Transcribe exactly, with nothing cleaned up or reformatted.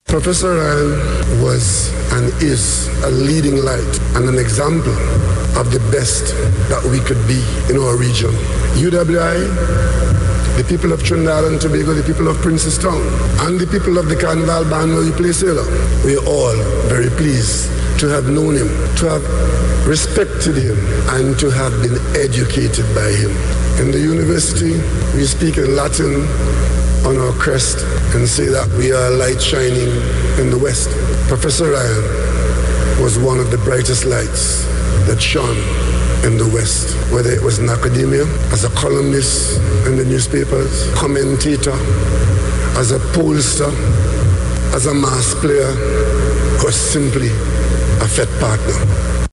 Professor Ryan was and is a leading light and an example of the best that we could be in our region. U W I, the people of Trinidad and Tobago, the people of Princestown, and the people of the Carnival Band where we play sailor, we are all very pleased to have known him, to have respected him, and to have been educated by him. In the university, we speak in Latin on our crest and say that we are a light shining in the west. Professor Ryan was one of the brightest lights that shone in the west, whether it was in academia, as a columnist in the newspapers, commentator, as a pollster, as a mass player, or simply a F E T partner.